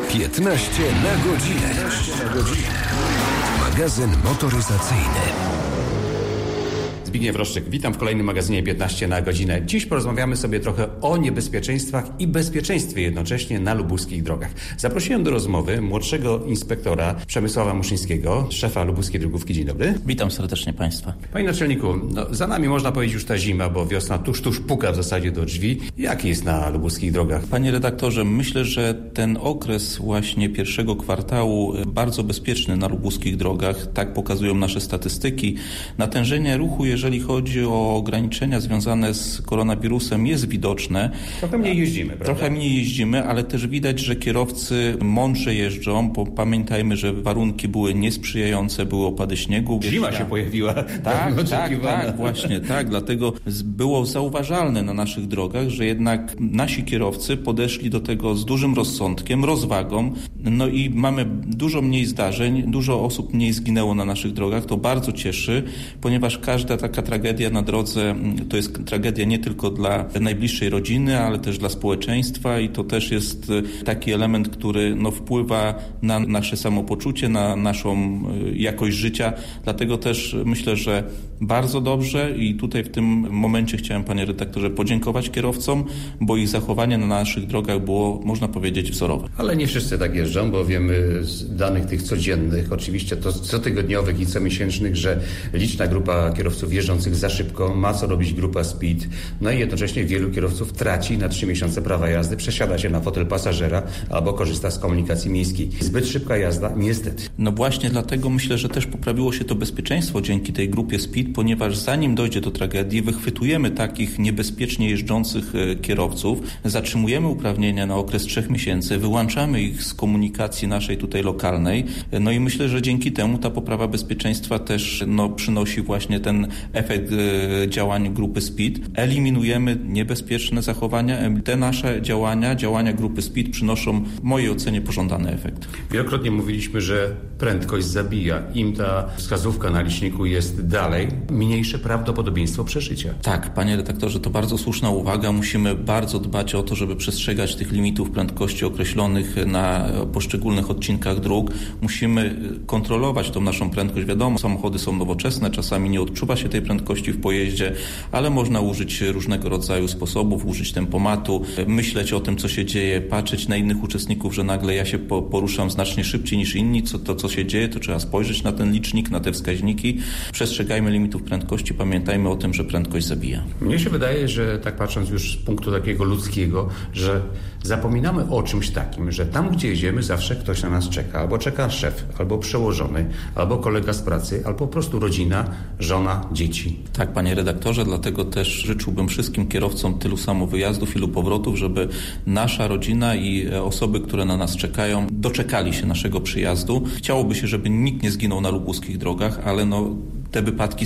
15 na godzinę. Magazyn motoryzacyjny. Zbigniew Roszczyk, witam w kolejnym magazynie 15 na godzinę. Dziś porozmawiamy sobie trochę o niebezpieczeństwach i bezpieczeństwie jednocześnie na lubuskich drogach. Zaprosiłem do rozmowy młodszego inspektora Przemysława Muszyńskiego, szefa lubuskiej drogówki. Dzień dobry. Witam serdecznie Państwa. Panie naczelniku, za nami można powiedzieć już ta zima, bo wiosna tuż puka w zasadzie do drzwi. Jaki jest na lubuskich drogach? Panie redaktorze, myślę, że ten okres właśnie pierwszego kwartału bardzo bezpieczny na lubuskich drogach, tak pokazują nasze statystyki. Natężenie ruchu, jeżeli chodzi o ograniczenia związane z koronawirusem, jest widoczne. Trochę mniej jeździmy, prawda? Trochę mniej jeździmy, ale też widać, że kierowcy mądrze jeżdżą, bo pamiętajmy, że warunki były niesprzyjające, były opady śniegu. Zima się pojawiła. Tak, właśnie, tak. Dlatego było zauważalne na naszych drogach, że jednak nasi kierowcy podeszli do tego z dużym rozsądkiem, rozwagą, no i mamy dużo mniej zdarzeń, dużo osób mniej zginęło na naszych drogach. To bardzo cieszy, ponieważ każda taka tragedia na drodze to jest tragedia nie tylko dla najbliższej rodziny, ale też dla społeczeństwa i to też jest taki element, który wpływa na nasze samopoczucie, na naszą jakość życia. Dlatego też myślę, że bardzo dobrze i tutaj w tym momencie chciałem, panie redaktorze, podziękować kierowcom, bo ich zachowanie na naszych drogach było, można powiedzieć, wzorowe. Ale nie wszyscy tak jeżdżą, bo wiemy z danych tych codziennych, oczywiście to cotygodniowych i comiesięcznych, że liczna grupa kierowców jeżdżących za szybko, ma co robić grupa speed, no i jednocześnie wielu kierowców traci na 3 miesiące prawa jazdy, przesiada się na fotel pasażera albo korzysta z komunikacji miejskiej. Zbyt szybka jazda, niestety. No właśnie dlatego myślę, że też poprawiło się to bezpieczeństwo dzięki tej grupie speed, ponieważ zanim dojdzie do tragedii, wychwytujemy takich niebezpiecznie jeżdżących kierowców, zatrzymujemy uprawnienia na okres 3 miesięcy, wyłączamy ich z komunikacji naszej tutaj lokalnej, no i myślę, że dzięki temu ta poprawa bezpieczeństwa też przynosi właśnie ten efekt działań grupy speed. Eliminujemy niebezpieczne zachowania. Te nasze działania grupy speed przynoszą w mojej ocenie pożądany efekt. Wielokrotnie mówiliśmy, że prędkość zabija. Im ta wskazówka na liczniku jest dalej, mniejsze prawdopodobieństwo przeżycia. Tak, panie redaktorze, to bardzo słuszna uwaga. Musimy bardzo dbać o to, żeby przestrzegać tych limitów prędkości określonych na poszczególnych odcinkach dróg. Musimy kontrolować tą naszą prędkość. Wiadomo, samochody są nowoczesne, czasami nie odczuwa się tej prędkości w pojeździe, ale można użyć różnego rodzaju sposobów, użyć tempomatu, myśleć o tym, co się dzieje, patrzeć na innych uczestników, że nagle ja się poruszam znacznie szybciej niż inni, co się dzieje, to trzeba spojrzeć na ten licznik, na te wskaźniki. Przestrzegajmy limitów prędkości, pamiętajmy o tym, że prędkość zabija. Mnie się wydaje, że tak patrząc już z punktu takiego ludzkiego, że zapominamy o czymś takim, że tam, gdzie jedziemy, zawsze ktoś na nas czeka. Albo czeka szef, albo przełożony, albo kolega z pracy, albo po prostu rodzina, żona, dzieci. Tak, panie redaktorze, dlatego też życzyłbym wszystkim kierowcom tylu samo wyjazdów, ilu powrotów, żeby nasza rodzina i osoby, które na nas czekają, doczekali się naszego przyjazdu. Chciałoby się, żeby nikt nie zginął na lubuskich drogach, ale te wypadki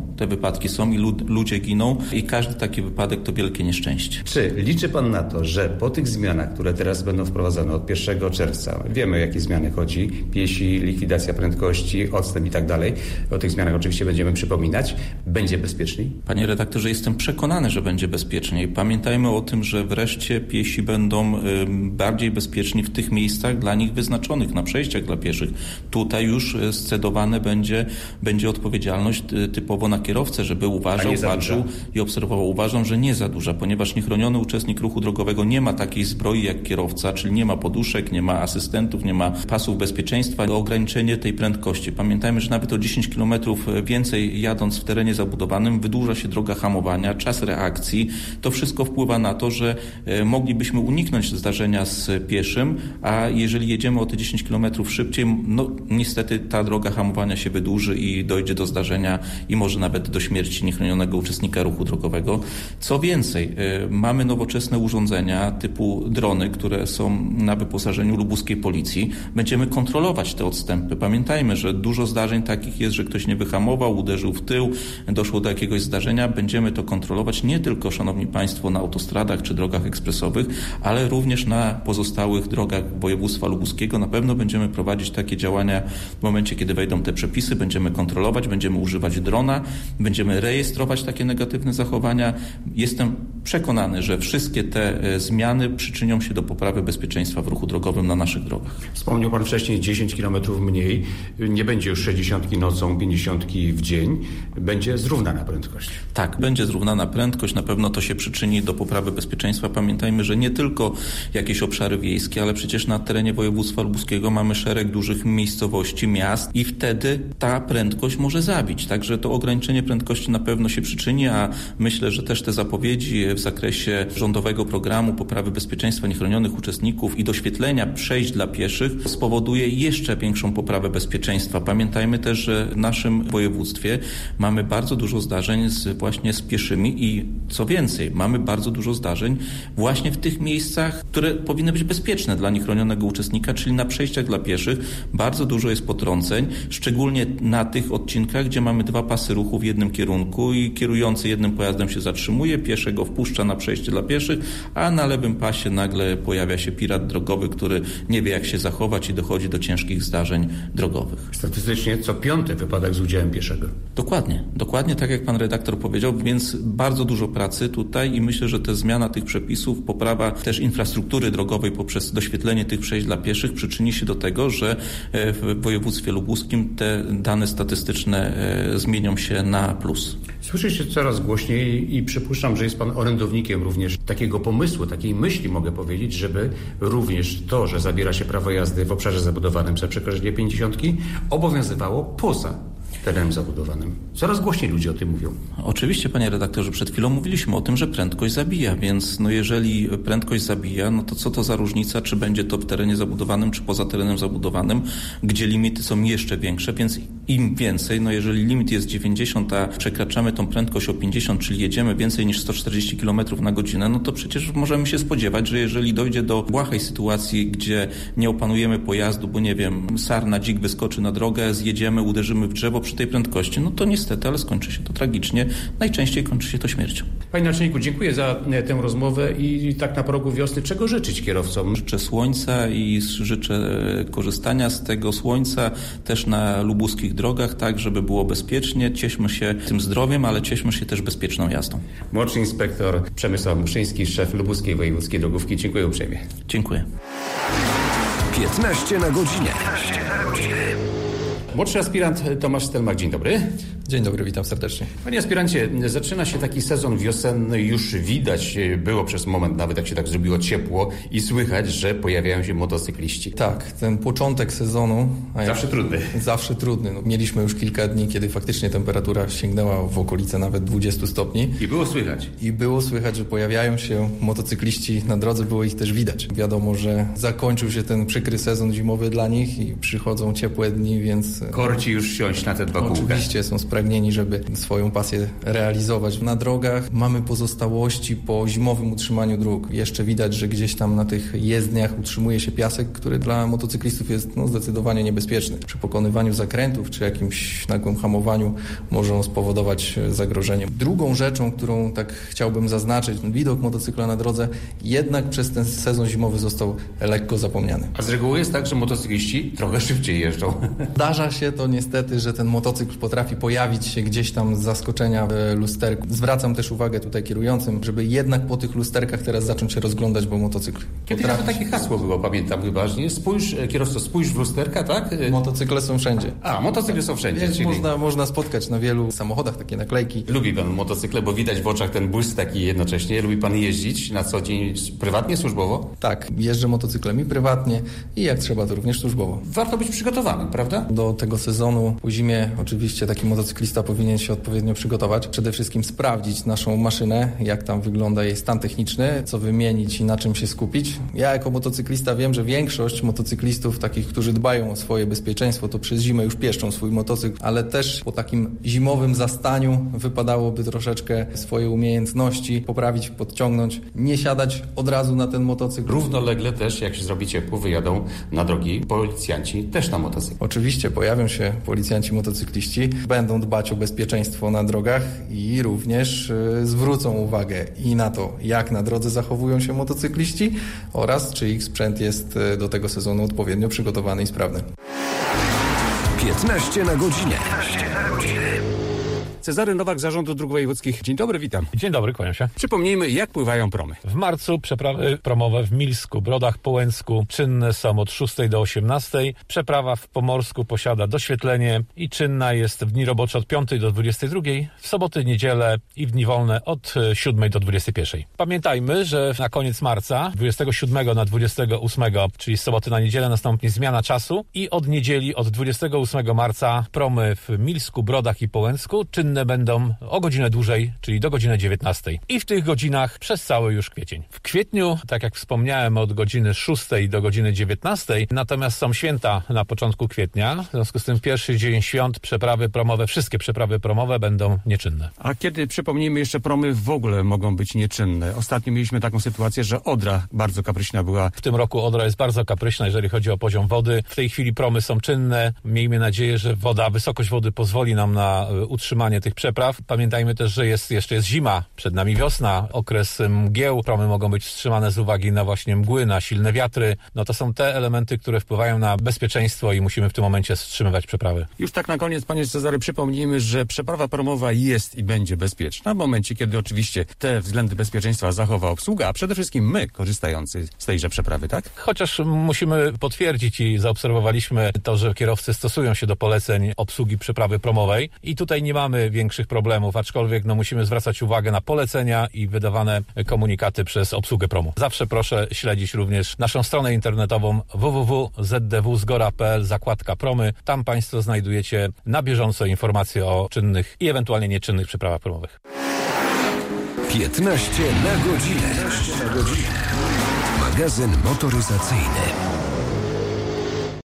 są i ludzie giną i każdy taki wypadek to wielkie nieszczęście. Czy liczy pan na to, że po tych zmianach, które teraz będą wprowadzone od 1 czerwca, wiemy o jakie zmiany chodzi, piesi, likwidacja prędkości, odstęp i tak dalej, o tych zmianach oczywiście będziemy przypominać, będzie bezpieczniej? Panie redaktorze, jestem przekonany, że będzie bezpieczniej. Pamiętajmy o tym, że wreszcie piesi będą bardziej bezpieczni w tych miejscach dla nich wyznaczonych, na przejściach dla pieszych. Tutaj już scedowane będzie odpowiedzialność typowo na kierowcę, żeby uważał, patrzył i obserwował. Uważam, że nie za duża, ponieważ niechroniony uczestnik ruchu drogowego nie ma takiej zbroi jak kierowca, czyli nie ma poduszek, nie ma asystentów, nie ma pasów bezpieczeństwa, ograniczenie tej prędkości. Pamiętajmy, że nawet o 10 km więcej jadąc w terenie zabudowanym wydłuża się droga hamowania, czas reakcji. To wszystko wpływa na to, że moglibyśmy uniknąć zdarzenia z pieszym, a jeżeli jedziemy o te 10 km szybciej, niestety ta droga hamowania się wydłuży i dojdzie do zdarzenia i może nawet do śmierci niechronionego uczestnika ruchu drogowego. Co więcej, mamy nowoczesne urządzenia typu drony, które są na wyposażeniu lubuskiej policji. Będziemy kontrolować te odstępy. Pamiętajmy, że dużo zdarzeń takich jest, że ktoś nie wyhamował, uderzył w tył, doszło do jakiegoś zdarzenia. Będziemy to kontrolować nie tylko, szanowni państwo, na autostradach czy drogach ekspresowych, ale również na pozostałych drogach województwa lubuskiego. Na pewno będziemy prowadzić takie działania w momencie, kiedy wejdą te przepisy. Będziemy kontrolować, będziemy będziemy używać drona, będziemy rejestrować takie negatywne zachowania. Jestem przekonany, że wszystkie te zmiany przyczynią się do poprawy bezpieczeństwa w ruchu drogowym na naszych drogach. Wspomniał Pan wcześniej 10 km mniej. Nie będzie już 60 nocą, 50 w dzień. Będzie zrównana prędkość. Tak, będzie zrównana prędkość. Na pewno to się przyczyni do poprawy bezpieczeństwa. Pamiętajmy, że nie tylko jakieś obszary wiejskie, ale przecież na terenie województwa lubuskiego mamy szereg dużych miejscowości, miast i wtedy ta prędkość może zabić. Także to ograniczenie prędkości na pewno się przyczyni, a myślę, że też te zapowiedzi w zakresie rządowego programu poprawy bezpieczeństwa niechronionych uczestników i doświetlenia przejść dla pieszych spowoduje jeszcze większą poprawę bezpieczeństwa. Pamiętajmy też, że w naszym województwie mamy bardzo dużo zdarzeń właśnie z pieszymi i co więcej, mamy bardzo dużo zdarzeń właśnie w tych miejscach, które powinny być bezpieczne dla niechronionego uczestnika, czyli na przejściach dla pieszych. Bardzo dużo jest potrąceń, szczególnie na tych odcinkach, gdzie mamy 2 pasy ruchu w jednym kierunku i kierujący jednym pojazdem się zatrzymuje, pieszy go wpuszcza na przejście dla pieszych, a na lewym pasie nagle pojawia się pirat drogowy, który nie wie, jak się zachować i dochodzi do ciężkich zdarzeń drogowych. Statystycznie co 5. wypadek z udziałem pieszego. Dokładnie tak jak pan redaktor powiedział, więc bardzo dużo pracy tutaj i myślę, że ta zmiana tych przepisów, poprawa też infrastruktury drogowej poprzez doświetlenie tych przejść dla pieszych przyczyni się do tego, że w województwie lubuskim te dane statystyczne zmienią się na plus. Słyszy się coraz głośniej i przypuszczam, że jest pan orędownikiem również takiego pomysłu, takiej myśli, mogę powiedzieć, żeby również to, że zabiera się prawo jazdy w obszarze zabudowanym za przekroczenie 50, obowiązywało poza terenem zabudowanym. Coraz głośniej ludzie o tym mówią. Oczywiście, panie redaktorze, przed chwilą mówiliśmy o tym, że prędkość zabija, więc jeżeli prędkość zabija, to co to za różnica, czy będzie to w terenie zabudowanym, czy poza terenem zabudowanym, gdzie limity są jeszcze większe, więc im więcej, jeżeli limit jest 90, a przekraczamy tą prędkość o 50, czyli jedziemy więcej niż 140 km na godzinę, to przecież możemy się spodziewać, że jeżeli dojdzie do błahej sytuacji, gdzie nie opanujemy pojazdu, bo nie wiem, sarna, dzik wyskoczy na drogę, zjedziemy, uderzymy w drzewo przy tej prędkości, to niestety, ale skończy się to tragicznie. Najczęściej kończy się to śmiercią. Panie naczelniku, dziękuję za tę rozmowę i tak na progu wiosny czego życzyć kierowcom? Życzę słońca i życzę korzystania z tego słońca też na lubuskich drogach, tak żeby było bezpiecznie. Cieszmy się tym zdrowiem, ale cieszmy się też bezpieczną jazdą. Młodszy inspektor Przemysław Muszyński, szef Lubuskiej Wojewódzkiej Drogówki. Dziękuję uprzejmie. Dziękuję. 15 na godzinę. Młodszy aspirant Tomasz Stelmach, dzień dobry. Dzień dobry, witam serdecznie. Panie aspirancie, zaczyna się taki sezon wiosenny, już widać było przez moment, nawet jak się tak zrobiło ciepło i słychać, że pojawiają się motocykliści. Tak, ten początek sezonu... Zawsze trudny. Zawsze trudny. Mieliśmy już kilka dni, kiedy faktycznie temperatura sięgnęła w okolice nawet 20 stopni. I było słychać. I było słychać, że pojawiają się motocykliści na drodze, było ich też widać. Wiadomo, że zakończył się ten przykry sezon zimowy dla nich i przychodzą ciepłe dni, więc... Korci już siąść na te 2 kółka. Oczywiście są spragnieni, żeby swoją pasję realizować. Na drogach mamy pozostałości po zimowym utrzymaniu dróg. Jeszcze widać, że gdzieś tam na tych jezdniach utrzymuje się piasek, który dla motocyklistów jest zdecydowanie niebezpieczny. Przy pokonywaniu zakrętów czy jakimś nagłym hamowaniu może on spowodować zagrożenie. Drugą rzeczą, którą tak chciałbym zaznaczyć, widok motocykla na drodze jednak przez ten sezon zimowy został lekko zapomniany. A z reguły jest tak, że motocykliści trochę szybciej jeżdżą. Zdarza się to niestety, że ten motocykl potrafi pojawić się gdzieś tam z zaskoczenia w lusterku. Zwracam też uwagę tutaj kierującym, żeby jednak po tych lusterkach teraz zacząć się rozglądać, bo motocykl Kiedyś nawet takie hasło było, pamiętam chyba, że nie? Spójrz, kierowco, spójrz w lusterka, tak? Motocykle są wszędzie. A, motocykle są wszędzie. Czyli... Można spotkać na wielu samochodach takie naklejki. Lubi pan motocykle, bo widać w oczach ten błysk taki jednocześnie. Lubi pan jeździć na co dzień prywatnie, służbowo? Tak, jeżdżę motocyklem i prywatnie i jak trzeba to również służbowo. Warto być przygotowanym, prawda? Do tego sezonu po zimie oczywiście taki motocyklista powinien się odpowiednio przygotować. Przede wszystkim sprawdzić naszą maszynę, jak tam wygląda jej stan techniczny, co wymienić i na czym się skupić. Ja jako motocyklista wiem, że większość motocyklistów, takich, którzy dbają o swoje bezpieczeństwo, to przez zimę już pieszczą swój motocykl, ale też po takim zimowym zastaniu wypadałoby troszeczkę swoje umiejętności poprawić, podciągnąć, nie siadać od razu na ten motocykl. Równolegle też, jak się zrobi ciepło, wyjadą na drogi policjanci też na motocykl. Oczywiście pojawią się policjanci motocykliści, będą dbać o bezpieczeństwo na drogach i również zwrócą uwagę i na to, jak na drodze zachowują się motocykliści oraz czy ich sprzęt jest do tego sezonu odpowiednio przygotowany i sprawny. 15 na godzinę. Cezary Nowak, Zarządu Dróg Wojewódzkich. Dzień dobry, witam. Dzień dobry, kłaniam się. Przypomnijmy, jak pływają promy. W marcu przeprawy promowe w Milsku, Brodach, Połęcku czynne są od 6 do 18. Przeprawa w Pomorsku posiada doświetlenie i czynna jest w dni robocze od 5 do 22, w soboty, niedzielę i w dni wolne od 7 do 21. Pamiętajmy, że na koniec marca, 27 na 28, czyli z soboty na niedzielę, nastąpi zmiana czasu i od niedzieli, od 28 marca promy w Milsku, Brodach i Połęcku czynne będą o godzinę dłużej, czyli do godziny 19. I w tych godzinach przez cały już kwiecień. W kwietniu, tak jak wspomniałem, od godziny 6 do godziny 19, natomiast są święta na początku kwietnia. W związku z tym pierwszy dzień świąt przeprawy promowe, wszystkie przeprawy promowe będą nieczynne. A kiedy, przypomnijmy, jeszcze promy w ogóle mogą być nieczynne? Ostatnio mieliśmy taką sytuację, że Odra bardzo kapryśna była. W tym roku Odra jest bardzo kapryśna, jeżeli chodzi o poziom wody. W tej chwili promy są czynne. Miejmy nadzieję, że wysokość wody pozwoli nam na utrzymanie tych przepraw. Pamiętajmy też, że jeszcze jest zima, przed nami wiosna, okres mgieł. Promy mogą być wstrzymane z uwagi na właśnie mgły, na silne wiatry. No to są te elementy, które wpływają na bezpieczeństwo i musimy w tym momencie wstrzymywać przeprawy. Już tak na koniec, panie Cezary, przypomnijmy, że przeprawa promowa jest i będzie bezpieczna w momencie, kiedy oczywiście te względy bezpieczeństwa zachowa obsługa, a przede wszystkim my, korzystający z tejże przeprawy, tak? Chociaż musimy potwierdzić i zaobserwowaliśmy to, że kierowcy stosują się do poleceń obsługi przeprawy promowej i tutaj nie mamy większych problemów, aczkolwiek musimy zwracać uwagę na polecenia i wydawane komunikaty przez obsługę promu. Zawsze proszę śledzić również naszą stronę internetową www.zdwzgora.pl, zakładka promy. Tam państwo znajdujecie na bieżąco informacje o czynnych i ewentualnie nieczynnych przeprawach promowych. 15 na godzinę. Magazyn motoryzacyjny.